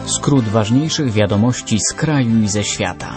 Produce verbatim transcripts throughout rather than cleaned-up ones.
Skrót ważniejszych wiadomości z kraju i ze świata.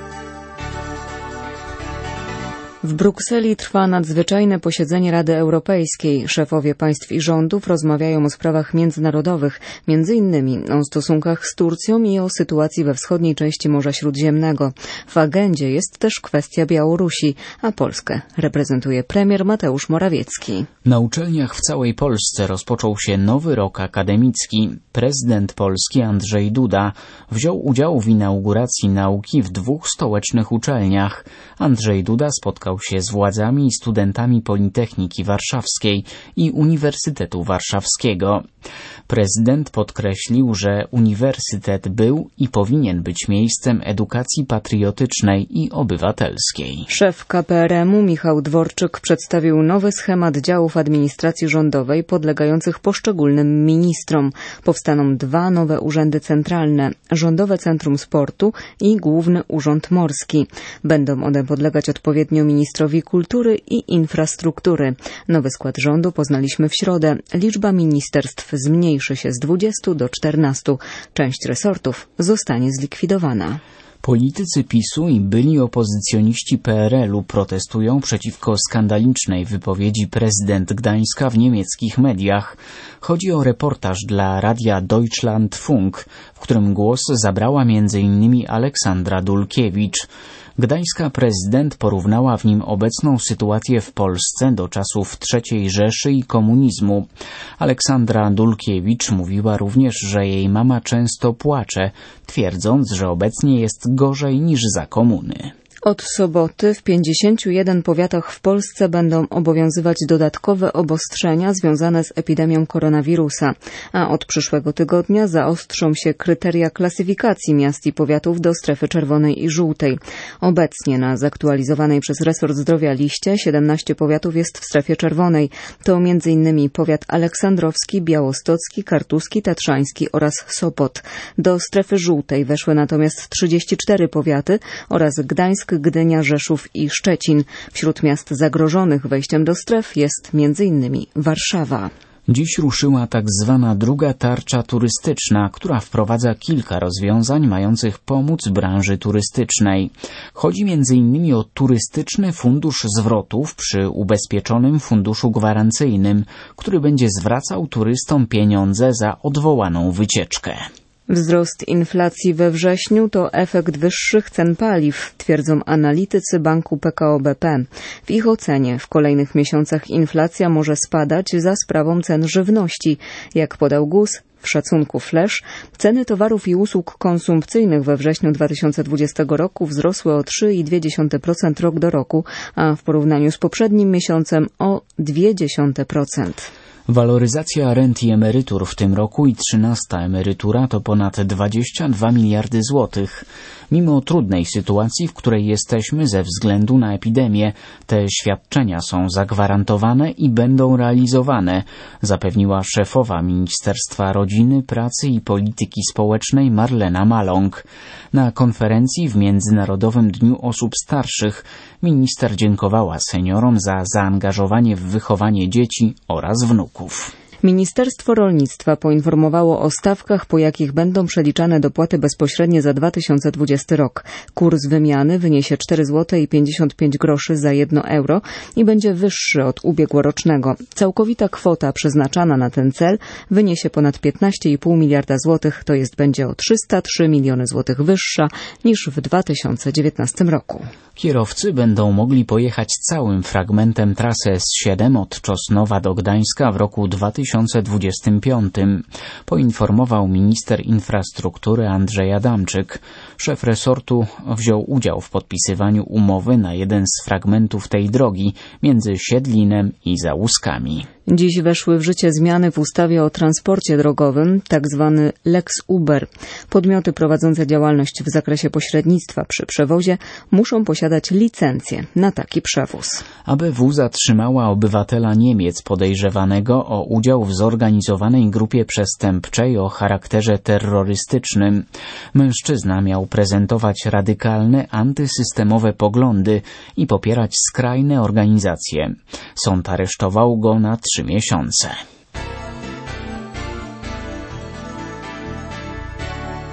W Brukseli trwa nadzwyczajne posiedzenie Rady Europejskiej. Szefowie państw i rządów rozmawiają o sprawach międzynarodowych, między innymi o stosunkach z Turcją i o sytuacji we wschodniej części Morza Śródziemnego. W agendzie jest też kwestia Białorusi, a Polskę reprezentuje premier Mateusz Morawiecki. Na uczelniach w całej Polsce rozpoczął się nowy rok akademicki. Prezydent Polski Andrzej Duda wziął udział w inauguracji nauki w dwóch stołecznych uczelniach. Andrzej Duda spotkał się z władzami i studentami Politechniki Warszawskiej i Uniwersytetu Warszawskiego. Prezydent podkreślił, że uniwersytet był i powinien być miejscem edukacji patriotycznej i obywatelskiej. Szef K P R M u Michał Dworczyk przedstawił nowy schemat działów administracji rządowej podlegających poszczególnym ministrom. Powstaną dwa nowe urzędy centralne, Rządowe Centrum Sportu i Główny Urząd Morski. Będą one podlegać odpowiednio ministrowi kultury i infrastruktury. Nowy skład rządu poznaliśmy w środę. Liczba ministerstw zmniejszy się z dwudziestu do czternastu. Część resortów zostanie zlikwidowana. Politycy PiSu i byli opozycjoniści P R L u protestują przeciwko skandalicznej wypowiedzi prezydent Gdańska w niemieckich mediach. Chodzi o reportaż dla radia Deutschlandfunk, w którym głos zabrała między innymi Aleksandra Dulkiewicz. Gdańska prezydent porównała w nim obecną sytuację w Polsce do czasów trzeciej Rzeszy i komunizmu. Aleksandra Dulkiewicz mówiła również, że jej mama często płacze, twierdząc, że obecnie jest gorzej niż za komuny. Od soboty w pięćdziesięciu jeden powiatach w Polsce będą obowiązywać dodatkowe obostrzenia związane z epidemią koronawirusa, a od przyszłego tygodnia zaostrzą się kryteria klasyfikacji miast i powiatów do strefy czerwonej i żółtej. Obecnie na zaktualizowanej przez resort zdrowia liście siedemnaście powiatów jest w strefie czerwonej. To m.in. powiat aleksandrowski, białostocki, kartuski, tatrzański oraz Sopot. Do strefy żółtej weszły natomiast trzydzieści cztery powiaty oraz Gdańsk, Gdynia, Rzeszów i Szczecin. Wśród miast zagrożonych wejściem do stref jest między innymi Warszawa. Dziś ruszyła tak zwana druga tarcza turystyczna, która wprowadza kilka rozwiązań mających pomóc branży turystycznej. Chodzi między innymi o turystyczny fundusz zwrotów przy ubezpieczonym funduszu gwarancyjnym, który będzie zwracał turystom pieniądze za odwołaną wycieczkę. Wzrost inflacji we wrześniu to efekt wyższych cen paliw, twierdzą analitycy banku P K O B P. W ich ocenie w kolejnych miesiącach inflacja może spadać za sprawą cen żywności. Jak podał G U S, w szacunku Flash, ceny towarów i usług konsumpcyjnych we wrześniu dwa tysiące dwudziestego roku wzrosły o trzy przecinek pięć procent rok do roku, a w porównaniu z poprzednim miesiącem o zero przecinek dwa procent. Waloryzacja rent i emerytur w tym roku i trzynasta emerytura to ponad dwadzieścia dwa miliardy złotych. Mimo trudnej sytuacji, w której jesteśmy ze względu na epidemię, te świadczenia są zagwarantowane i będą realizowane, zapewniła szefowa Ministerstwa Rodziny, Pracy i Polityki Społecznej Marlena Maląg. Na konferencji w Międzynarodowym Dniu Osób Starszych minister dziękowała seniorom za zaangażowanie w wychowanie dzieci oraz wnuków. Ministerstwo Rolnictwa poinformowało o stawkach, po jakich będą przeliczane dopłaty bezpośrednie za dwa tysiące dwudziesty rok. Kurs wymiany wyniesie cztery złote pięćdziesiąt pięć groszy za jedno euro i będzie wyższy od ubiegłorocznego. Całkowita kwota przeznaczana na ten cel wyniesie ponad piętnaście i pół miliarda złotych, to jest będzie o trzysta trzy miliony złotych wyższa niż w dwa tysiące dziewiętnastym roku. Kierowcy będą mogli pojechać całym fragmentem trasy S siedem od Czosnowa do Gdańska w roku dwa tysiące dwudziestym piątym, poinformował minister infrastruktury Andrzej Adamczyk. Szef resortu wziął udział w podpisywaniu umowy na jeden z fragmentów tej drogi między Siedlinem i Załuskami. Dziś weszły w życie zmiany w ustawie o transporcie drogowym, tak zwany Lex Uber. Podmioty prowadzące działalność w zakresie pośrednictwa przy przewozie muszą posiadać licencję na taki przewóz. A B W zatrzymała obywatela Niemiec podejrzewanego o udział w zorganizowanej grupie przestępczej o charakterze terrorystycznym. Mężczyzna miał prezentować radykalne, antysystemowe poglądy i popierać skrajne organizacje. Sąd aresztował go na trzy miesiące.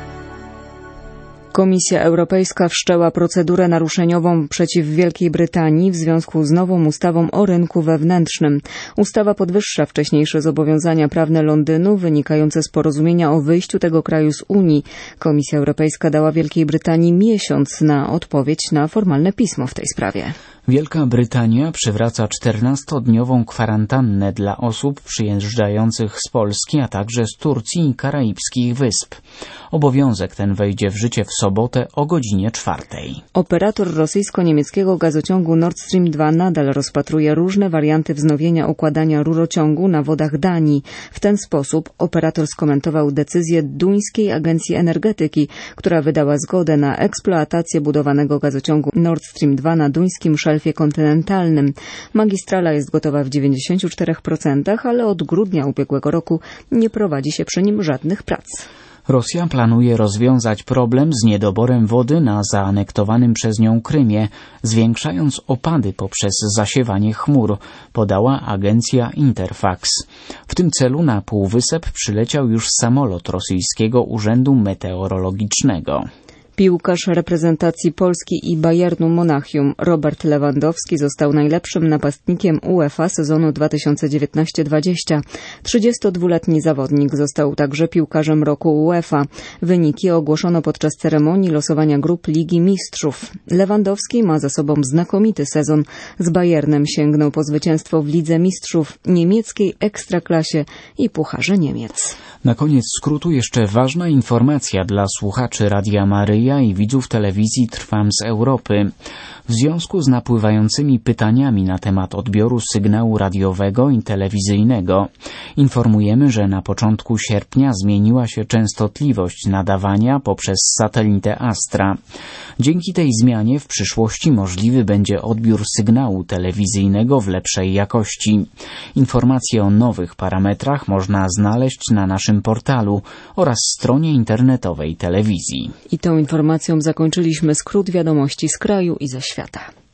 Komisja Europejska wszczęła procedurę naruszeniową przeciw Wielkiej Brytanii w związku z nową ustawą o rynku wewnętrznym. Ustawa podwyższa wcześniejsze zobowiązania prawne Londynu wynikające z porozumienia o wyjściu tego kraju z Unii. Komisja Europejska dała Wielkiej Brytanii miesiąc na odpowiedź na formalne pismo w tej sprawie. Wielka Brytania przywraca czternastodniową kwarantannę dla osób przyjeżdżających z Polski, a także z Turcji i Karaibskich Wysp. Obowiązek ten wejdzie w życie w sobotę o godzinie czwartej. Operator rosyjsko-niemieckiego gazociągu Nord Stream dwa nadal rozpatruje różne warianty wznowienia układania rurociągu na wodach Danii. W ten sposób operator skomentował decyzję duńskiej agencji energetyki, która wydała zgodę na eksploatację budowanego gazociągu Nord Stream dwa na duńskim szelfie kontynentalnym. Magistrala jest gotowa w dziewięćdziesięciu czterech procentach, ale od grudnia ubiegłego roku nie prowadzi się przy nim żadnych prac. Rosja planuje rozwiązać problem z niedoborem wody na zaanektowanym przez nią Krymie, zwiększając opady poprzez zasiewanie chmur, podała agencja Interfax. W tym celu na półwysep przyleciał już samolot rosyjskiego Urzędu Meteorologicznego. Piłkarz reprezentacji Polski i Bayernu Monachium Robert Lewandowski został najlepszym napastnikiem UEFA sezonu dwa tysiące dziewiętnaście dwadzieścia. trzydziestodwuletni zawodnik został także piłkarzem roku UEFA. Wyniki ogłoszono podczas ceremonii losowania grup Ligi Mistrzów. Lewandowski ma za sobą znakomity sezon. Z Bayernem sięgnął po zwycięstwo w Lidze Mistrzów, niemieckiej Ekstraklasie i Pucharze Niemiec. Na koniec skrótu jeszcze ważna informacja dla słuchaczy Radia Maryja i widzów telewizji Trwam z Europy. W związku z napływającymi pytaniami na temat odbioru sygnału radiowego i telewizyjnego informujemy, że na początku sierpnia zmieniła się częstotliwość nadawania poprzez satelitę Astra. Dzięki tej zmianie w przyszłości możliwy będzie odbiór sygnału telewizyjnego w lepszej jakości. Informacje o nowych parametrach można znaleźć na naszym portalu oraz stronie internetowej telewizji. I tą informacją zakończyliśmy skrót wiadomości z kraju i ze świata.